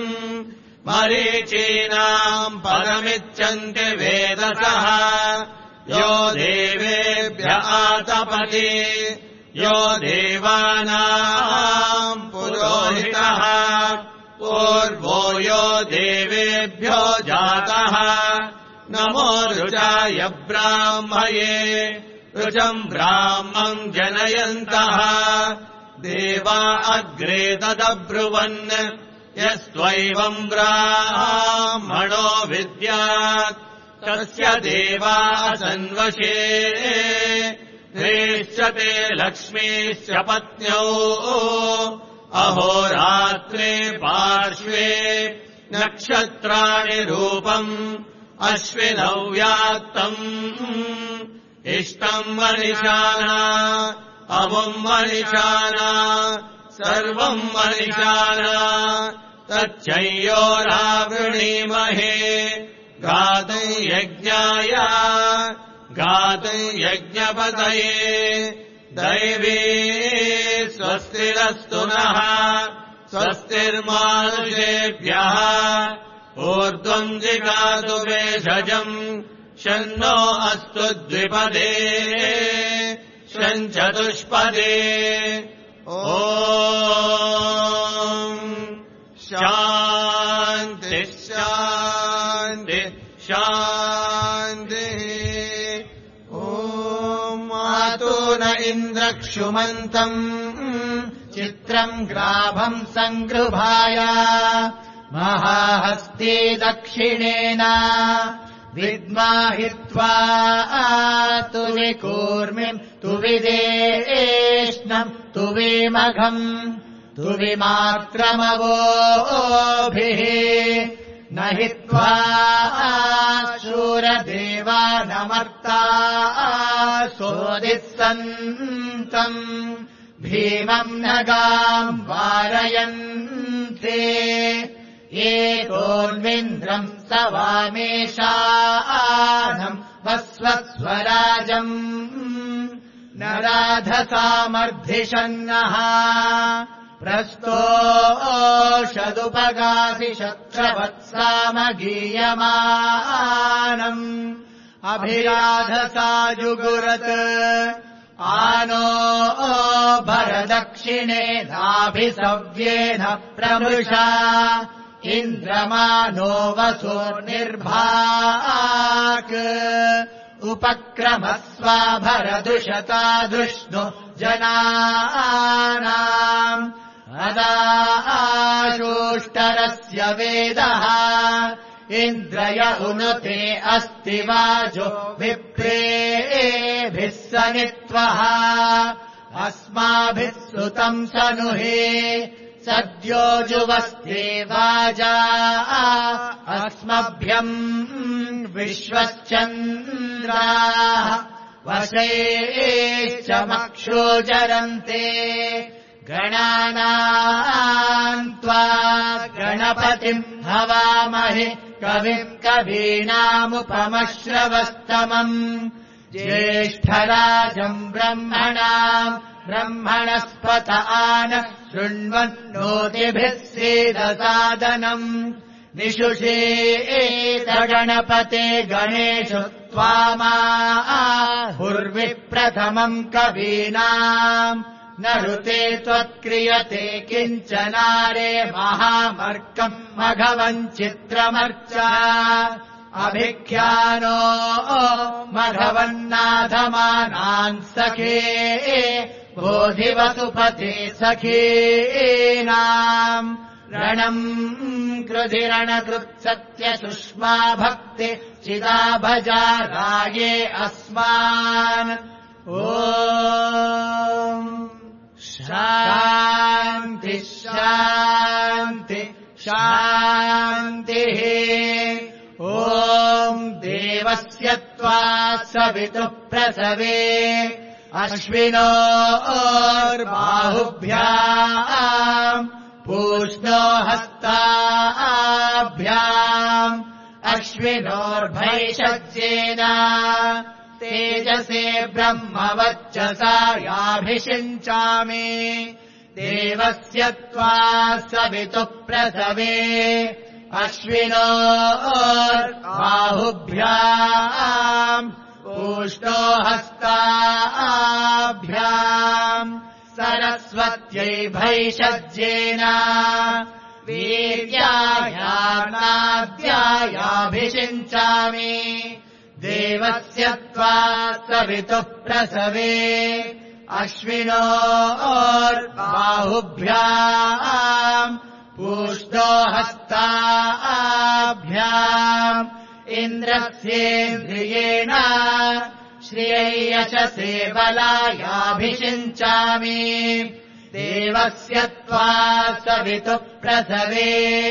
मरीचीनाम् पदमिच्छन्ति वेदसः यो देवेभ्य आतपति यो देवानाम् पुरोहितः पूर्वो यो देवेभ्यो जातः नमो ऋचाय ब्राह्मये ऋचम् ब्राह्मम् जनयन्तः देवा अग्रे तदब्रुवन् यस्त्वैवम् ब्राह्मणो विद्यात् तस्य देवा सन्वशे श्रेष्ठते लक्ष्मीश्च पत्न्यौ अहोरात्रे पार्श्वे नक्षत्राणि रूपम् अश्विनौ व्यात्तम् इष्टम् मनिषाना अमुम् मनिषाना सर्वम् मनिषाना तच्चयोरावृणीमहे गातुम् यज्ञाय गातुम् यज्ञपतये दैवी स्वस्तिरस्तु नः स्वस्तिर्मानुषेभ्यः ऊर्ध्वम् जिगातु भेषजम् शन्नो अस्तु द्विपदे शञ्चतुष्पदे ॐ शान्ति शान्ति शान्तिः ॐ मातु न इन्द्रक्षुमन्तम् चित्रम् ग्राभम् सङ्गृभाय महाहस्ती दक्षिणेन विद्माहित्वा तु विकूर्मिम् तु विदेष्णम् तु विमघम् तु विमाक्रमवोभिः न हित्वा शूरदेवानमर्ता सोदिस्सन्तम् भीमम् नगाम् वारयन्ते एकोन्विन्द्रम् सवामेषानम् वस्वस्वराजम् न राधसामर्धिषन्नः प्रस्तोषदुपगासि शत्रवत्सामगीयमानम् अभिराधसा जुगुरत् आनो भरदक्षिणेनाभिसव्येन प्रमृषा इन्द्रमानो वसोर्निर्भाक् उपक्रमस्वा भरदुषता धृष्णु जनानाम् अदाशोष्टरस्य वेदः इन्द्रय उनुते अस्ति वाजो विप्रेभिः सनित्वः अस्माभिः सुतम् सनुहे सद्यो जुवस्ते वाजा अस्मभ्यम् विश्वश्चन्द्राः वशैश्च मक्षोजरन्ते गणानाम् त्वा गणपतिम् हवामहे कविम् कवीनामुपमश्रवस्तमम् ज्येष्ठराजम् ब्रह्मणाम् ब्रह्मणस्पत आन शृण्वन्नोतिभिः सीदसादनम् निशुषेत गणपते गणेषु त्वामाहुर्विप्रथमम् कवीनाम् न ऋते त्वत्क्रियते किञ्चनारे महामर्कम् मघवम् चित्रमर्चा अभिख्यानो मघवन्नाथमानान् सखे बोधिवसुपते सखीनाम् रणम् कृधिरणकृत्सत्यसुष्मा भक्ति चिदा भजा राये अस्मान् ॐ शान्ति शान्ति शान्तिः ॐ देवस्य त्वा सवितुः प्रसवे अश्विनोर्बाहुभ्याम् पूष्णो हस्ताभ्याम् अश्विनोर्भैषज्येन तेजसे ब्रह्मवच्चसा याभिषिञ्चामि देवस्य त्वा सवितुः प्रसवे अश्विनोर्बाहुभ्याम् पूष्णो हस्ताभ्याम् सरस्वत्यै भैषज्येन वीर्यायानाद्यायाभिषिञ्चामि देवस्य त्वा सवितुः प्रसवे अश्विनोर्बाहुभ्याम् पूष्णो हस्ताभ्याम् इन्द्रस्येन्द्रियेण श्रियै यशसे बलायाभिषिञ्चामि देवस्य त्वा सवितुः प्रसवे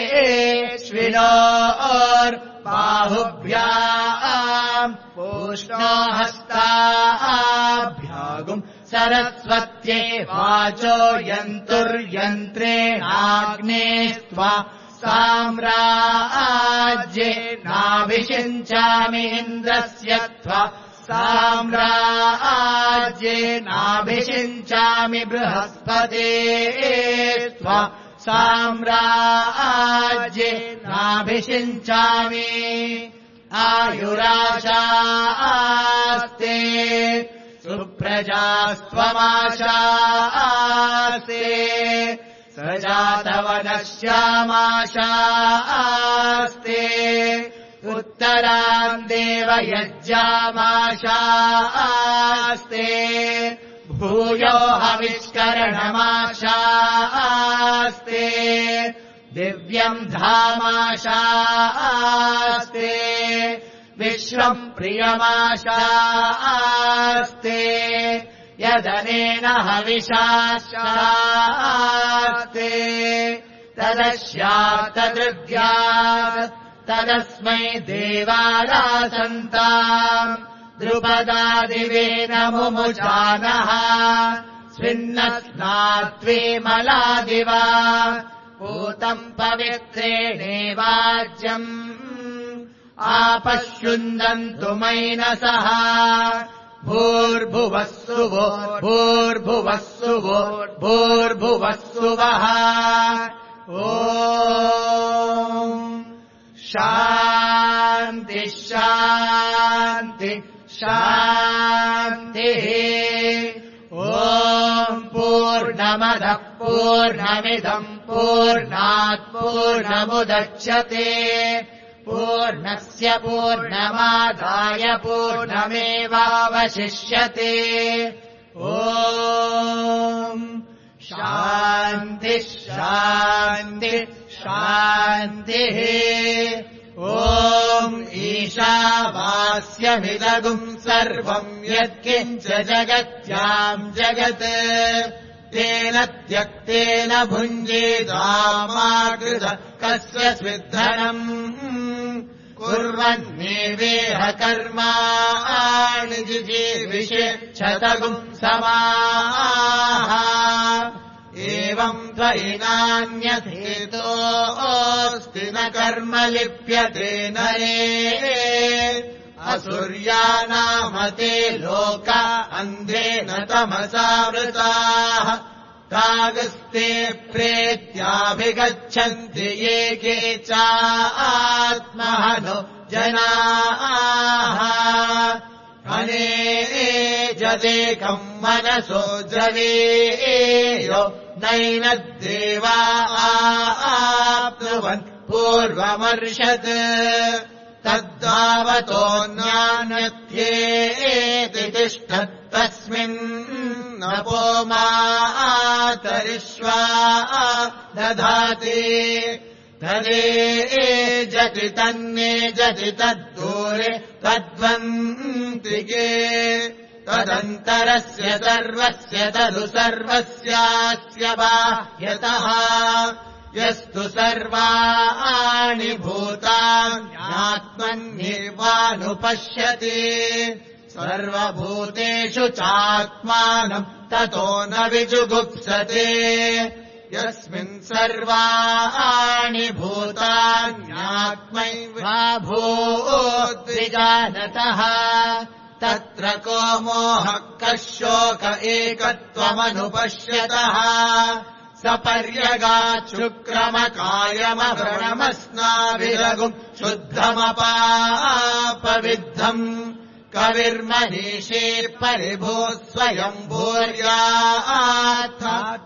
अश्विनोर्बाहुभ्याम् पूष्णो हस्ताभ्यागुम् सरस्वत्यै वाचो यन्तुर्यन्त्रेणाग्नेस्त्वा साम्राज्येनाभिषिञ्चामि इन्द्रस्य त्वा साम्राज्येनाभिषिञ्चामि बृहस्पते त्वा साम्राज्येनाभिषिञ्चामि आयुराशास्ते सुप्रजास्त्वमाशास्ते सजातवनश्यामाशास्ते उत्तराम् देवयज्ञामाशास्ते भूयो हविष्करणमाशास्ते दिव्यम् धामाशास्ते विश्वम् प्रियमाशास्ते यदनेन हविषाशास्ते तदस्यात्तदृग्यात् तदस्मै देवादासन्ताम् द्रुपदादिवेन मुमुचानः स्विन्नस्नात्वेमलादिवा पूतम् पवित्रेणेवाज्यम् आपश्युन्दन्तु मैनसः भूर्भुवः सुवो भूर्भुवः सुवो भूर्भुवः सुवः ॐ शान्ति शान्ति शान्तिः ॐ पूर्णमदः पूर्णमिदम् पूर्णात् पूर्णमुदच्यते पूर्णस्य पूर्णमादाय पूर्णमेवावशिष्यते ॐ शान्ति शान्ति शान्तिः ॐ ईशावास्यमिदगुम् सर्वम् यत्किञ्च जगत्याम् जगत् तेन त्यक्तेन भुञ्जेदामाकृत कस्य स्विद्धनम् कुर्वन्नेवेह कर्माणि जिजीविषे क्षतगुम् समाः एवम् त्वयिनान्यथेतोऽस्ति न कर्म लिप्यते नरे असुर्यानामते लोका अन्धेन तमसावृताः तागस्ते प्रेत्याभिगच्छन्ति ये के चात्महनो जनाः अनेजदेकम् मनसो जवेयो नैन देवा आप्नुवन् पूर्वमर्षत् तद्धावतोऽन्यान्यत्येति तिष्ठत् तस्मिन् नपो मातरिष्वा दधाति तदे जति तन्ने जति तद्दूरे तद्वन्तिके तदन्तरस्य सर्वस्य तदु सर्वस्यास्य बाह्यतः यस्तु सर्वाणि भूतान्यात्मन्येवानुपश्यति सर्वभूतेषु चात्मानम् ततो न विजुगुप्सते यस्मिन् सर्वाणि भूतान्यात्मैवा भूद्विजानतः तत्र को मोहः कः शोक एकत्वमनुपश्यतः सपर्यगाच्छुक्रमकायमव्रणमस्नाभिरघुम् शुद्धमपापविद्धम् कविर्मनीषे परिभूः स्वयम् भूर्यात्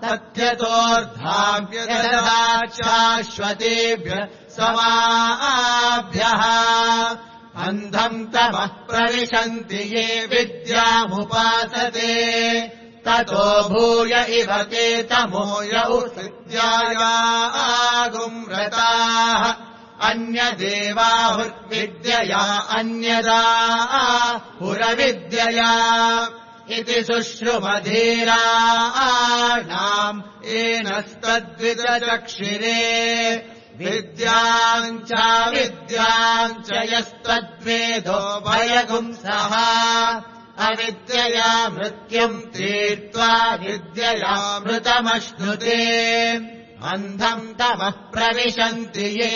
तथ्यतोऽर्धाभ्यदधाच्छाश्वतेभ्यः समाभ्यः अन्धम् तमः प्रविशन्ति ये विद्यामुपासते ततो भूय इव ते तमो यौ विद्यायागुम् रताः अन्यदेवाहुर्विद्यया अन्यदा पुरविद्यया इति शुश्रुमधीराणाम् येनस्तद्विदचक्षिरे विद्याम् च विद्याम् च यस्तद्वेदो भयगुंसः अविद्यया मृत्युम् तीर्त्वा विद्ययामृतमश्नुते अन्धम् तमः प्रविशन्ति ये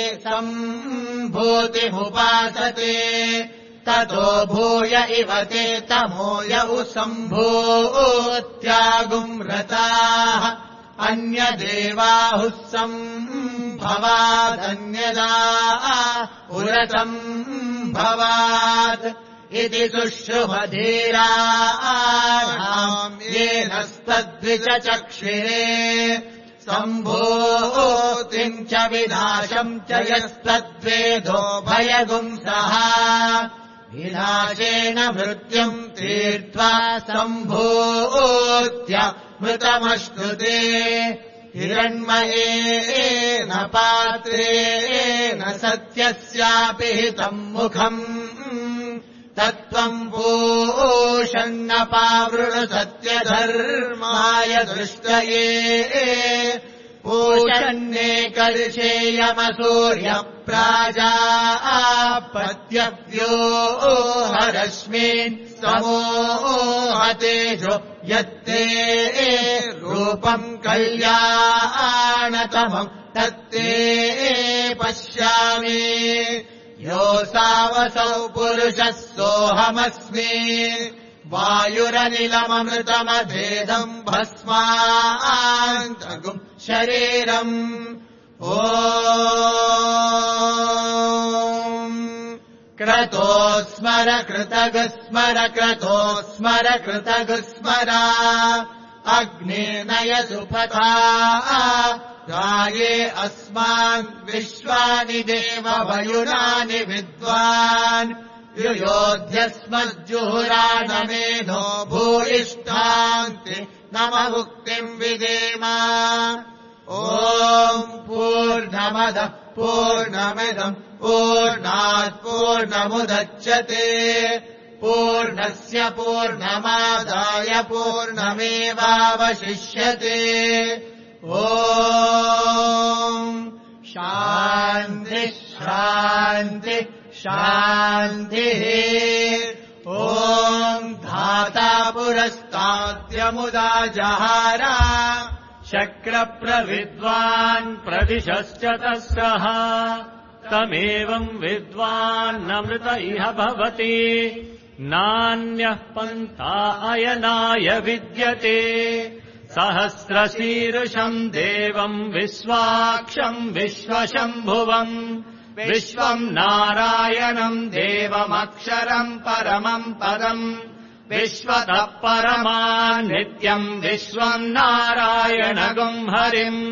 सम्भूतिमुपासते ततो भूय इव ते तमो यौ सम्भूत्यागुम् रताः अन्यदेवाहुः सम्भवादन्यदा पुरतम् भवात् इति शुश्रुमधीराणाम् येनस्तद्विचक्षिरे सम्भूतिम् च विनाशम् च यस्तद्वेदो भयगुंसः विनाशेन मृत्युम् तीर्त्वा सम्भूत्य मृतमश्नुते हिरण्मयेन पात्रेण सत्यस्यापि हितम् मुखम् तत्त्वम् पूषन्नपावृणु सत्यधर्माय दृष्टये पूषन्नेकर्षेयमसूर्यप्राजापत्यव्यो हरश्मीन् समोहतेजो यत्ते रूपम् कल्याणतमम् तत्ते पश्यामि योऽसावसौ पुरुषः सोऽहमस्मि वायुरनिलममृतमभेदम् भस्मान्तगुम् शरीरम् ॐ क्रतो स्मर कृतगस्मर क्रतो स्मर कृतगस्मर अग्नेनयसुपथा गाये अस्मान् विश्वानि देववयुनानि विद्वान् युयोध्यस्मज्जुहुराणमेधो भूयिष्ठान्ति नम मुक्तिम् विदेम ॐ पूर्णमदः पूर्णमिदम् पूर्णात् पूर्णमुदच्यते पूर्णस्य पूर्णमादाय पूर्णमेवावशिष्यते ॐ शान्ति शान्ति शान्तिः ॐ धाता पुरस्ताद्यमुदा जहार शक्रप्रविद्वान् प्रदिशश्च तस्रः तमेवम् विद्वान्नमृत इह भवति नान्यः पन्था अयनाय विद्यते सहस्रशीर्षम् देवम् विश्वाक्षम् विश्वशम्भुवम् विश्वम् नारायणम् देवमक्षरम् परमम् पदम् विश्वतः परमान् नित्यम् विश्वम् नारायणगुम् हरिम्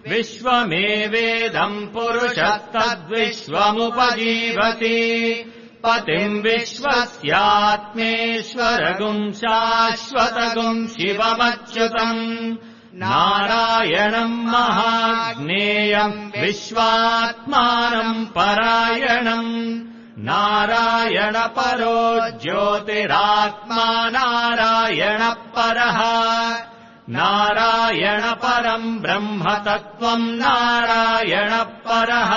विश्वमेवेदम् पुरुषस्तद्विश्वमुपजीवति पतिम् विश्वस्यात्मेश्वरगुम् शाश्वतगुम् शिवमच्युतम् नारायणम् महाज्ञेयम् विश्वात्मानम् परायणम् नारायणपरो ज्योतिरात्मा नारायणः परः नारायणपरम् ब्रह्मतत्त्वम् नारायणः परः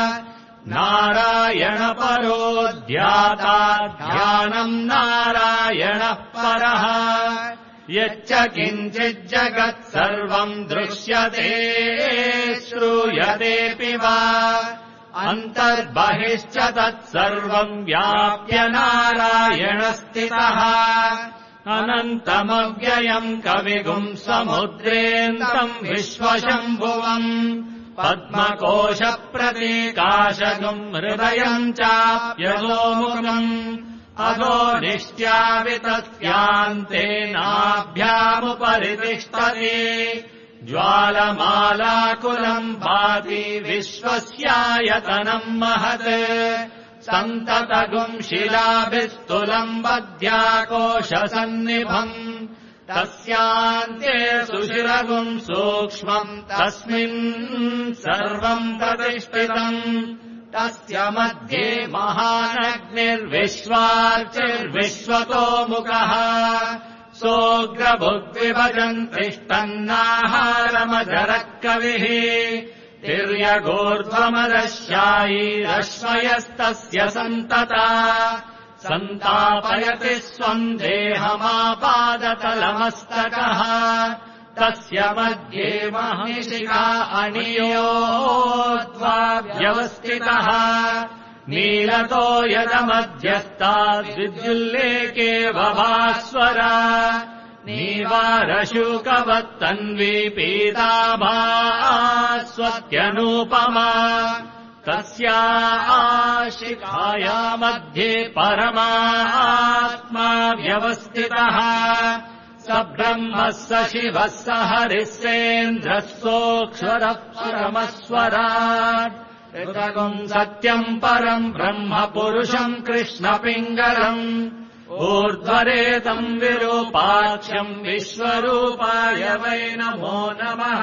नारायणपरो ध्याता ध्यानम् नारायणः परः यच्च किञ्चिज्जगत् सर्वम् दृश्यते श्रूयतेऽपि वा अन्तर्बहिश्च तत्सर्वम् व्याप्य नारायणस्थितः अनन्तमव्ययम् कविगुम् समुद्रेऽन्तम् विश्वशम्भुवम् पद्मकोशप्रतीकाशगुम् हृदयम् चाप्यलोमुखम् अधो निष्ट्यावितत्यान्तेनाभ्यामुपरि तिष्ठति ज्वालमालाकुलम् भाति विश्वस्यायतनम् महत् सन्ततगुम् शिलाभिस्तुलम् बध्याकोशसन्निभम् तस्यान्ते सुशिरगुम् सूक्ष्मम् तस्मिन् सर्वम् प्रतिष्ठितम् तस्य मध्ये महानग्निर्विश्वार्चिर्विश्वतोमुखः सोऽग्रभुग्विभजन् तिष्ठन्नाहारमजरः कविः तिर्यगोर्ध्वमदशायीरश्वयस्तस्य सन्तता सन्तापयति स्वम् देहमापादतलमस्तकः तस्य मध्ये महिषिका अनियोद्वा व्यवस्थितः नीलतो यदमध्यस्ताद्विद्युल्लेके वभास्वरा नीवारशूकवत्तन्वी पीताभास्वत्यनूपमा तस्या आशिखाया मध्ये परमात्मा व्यवस्थितः स ब्रह्मः स शिवः स हरिः सेन्द्रः सोऽक्षरः परमस्वराट् ऋतगुम् सत्यम् परम् ब्रह्म पुरुषम् कृष्णपिङ्गलम् ऊर्ध्वरेतम् विरूपाक्षम् विश्वरूपाय वै नमो नमः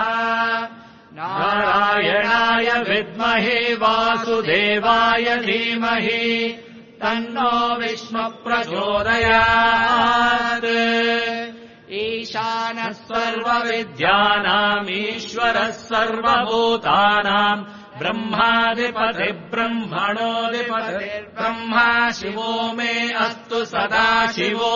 नारायणाय विद्महे वासुदेवाय धीमहि तन्नो विष्णुः प्रचोदयात् ईशानः सर्वविद्यानाम् ईश्वरः सर्वभूतानाम् ब्रह्माधिपतिर्ब्रह्मणोऽधिपतिर्ब्रह्मा शिवो मे अस्तु सदा शिवो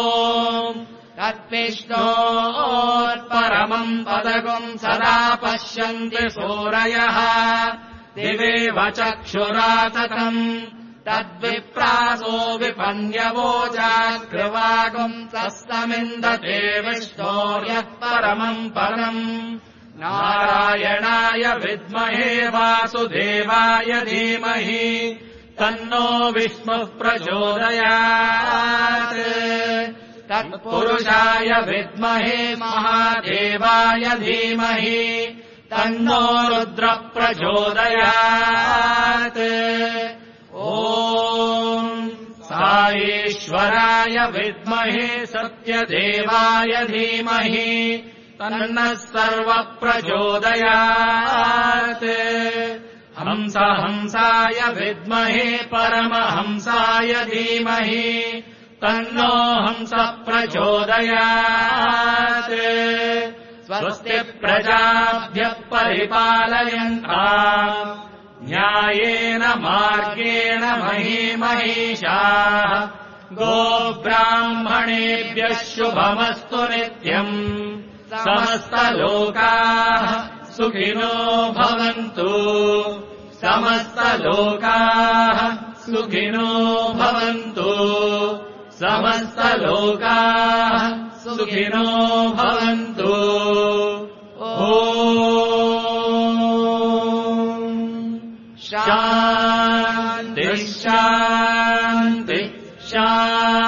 तद्विष्णोत्परमम् पदगुम् सदा पश्यन्ति सूरयः दिवेव चक्षुराततम् तद्विप्रासो विपन्यवोजाग्रवागुम् तस्तमिन्दते विष्णोर्यः परमम् पदम् नारायणाय विद्महे वासुदेवाय धीमहि तन्नो विष्णुः प्रचोदयात् तत्पुरुषाय विद्महे महादेवाय धीमहि तन्नो रुद्रः प्रचोदयात् ॐ साईश्वराय विद्महे सत्यदेवाय धीमहि तन्नः सर्वः प्रचोदयात् हंस हंसाय विद्महे परमहंसाय धीमहि तन्नो हंसः प्रचोदयात् स्वस्ति प्रजाभ्यः परिपालयन्ताम् न्यायेन मार्गेण महीमहीषाः गोब्राह्मणेभ्यः शुभमस्तु नित्यम् समस्तलोकाः सुखिनो भवन्तु समस्तलोकाः सुखिनो भवन्तु समस्तलोकाः सुखिनो भवन्तु ॐ शान्ति शान्ति शान्ति